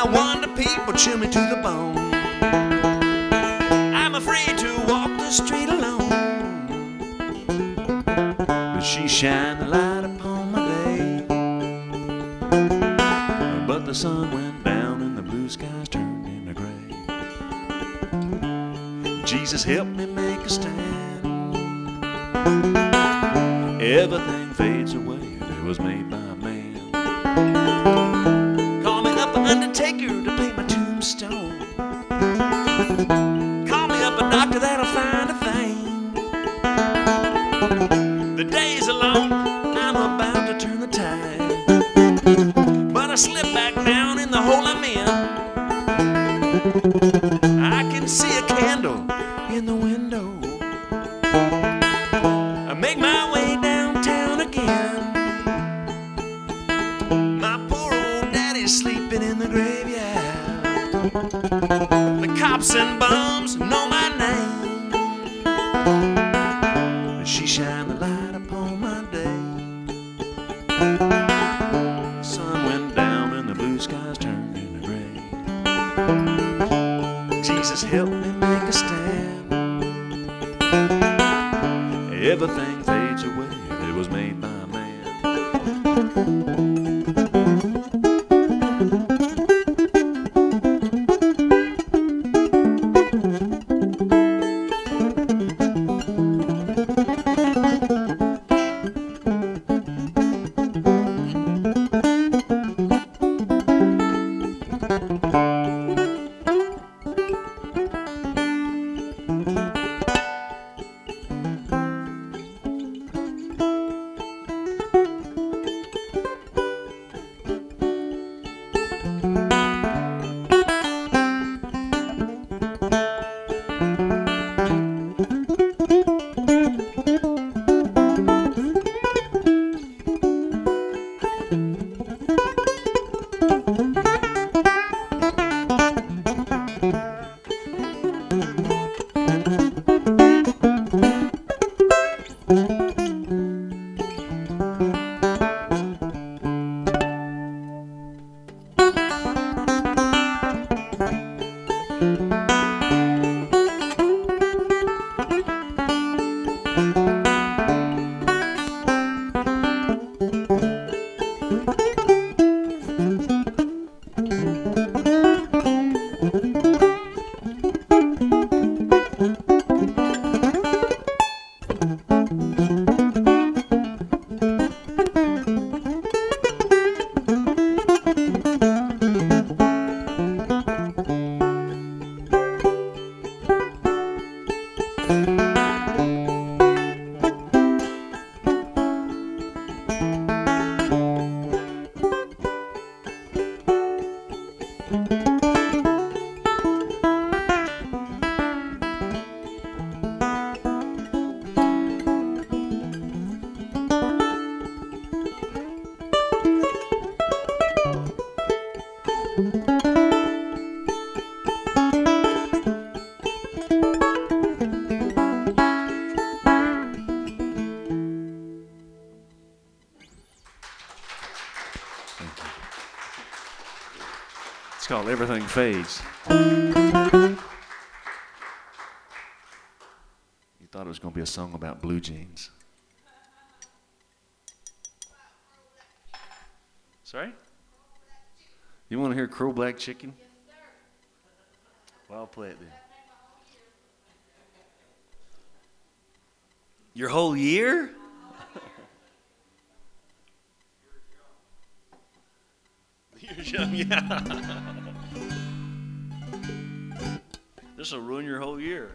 I wonder people chill me to the bone. I'm afraid to walk the street alone, but she shined the light upon my day. But the sun went down and the blue skies turned into gray. Jesus helped me make a stand. Everything fades away that was made by man. Call me up an undertaker to paint my tombstone. Call me up a doctor that'll find a thing. The days are long, I'm about to turn the tide, but I slip back down in the hole I'm in. I can see a candle in the window. I make my way downtown again. My poor old daddy's sleeping in the graveyard. The cops and bums know my name. She shined the light upon my day. The sun went down and the blue skies turned into gray. Jesus helped me make a stand. Everything fades away that was made by man. It's called Everything Fades. You thought it was going to be a song about blue jeans. Sorry? You want to hear Crow Black Chicken? Yes, sir. Well, I'll play it then. Your whole year? Years young, yeah. This will ruin your whole year.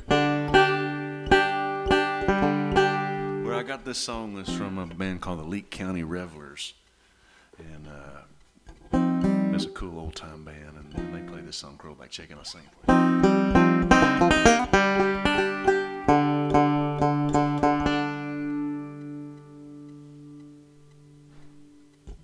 Where I got this song is from a band called the Leake County Revelers. And it's a cool old time band, and they play this song, Crow Black Chicken. I'll sing it for you.